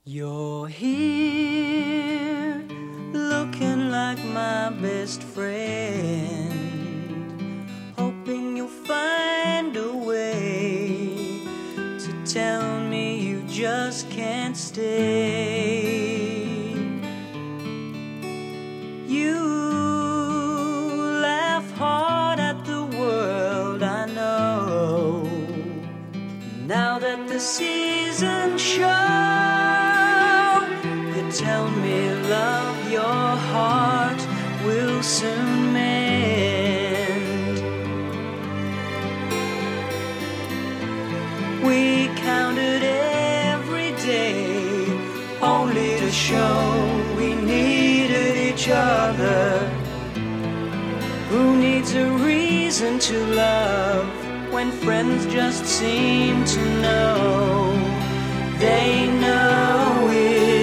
You're here, looking like my best friend, hoping you'll find a way to tell me you just can't stay. You laugh hard at the world, I know. Now that the season's show, tell me, love, your heart will soon mend. We counted every day, only to show we needed each other. Who needs a reason to love when friends just seem to know? They know it.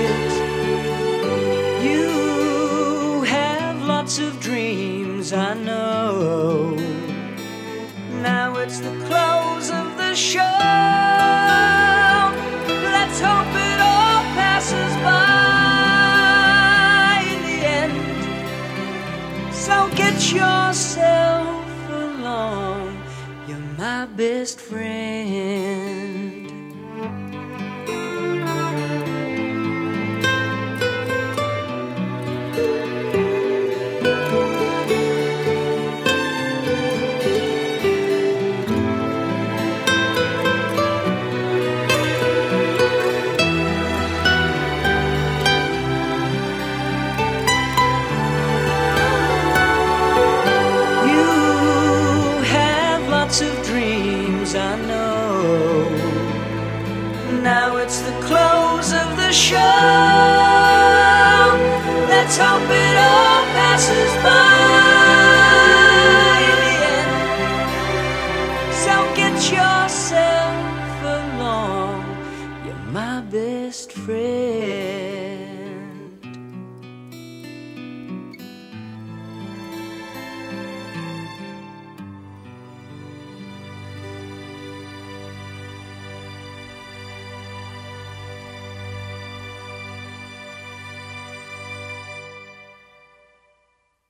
Lots of dreams, I know. Now it's the close of the show. Let's hope it all passes by in the end. So get yourself along, you're my best friend.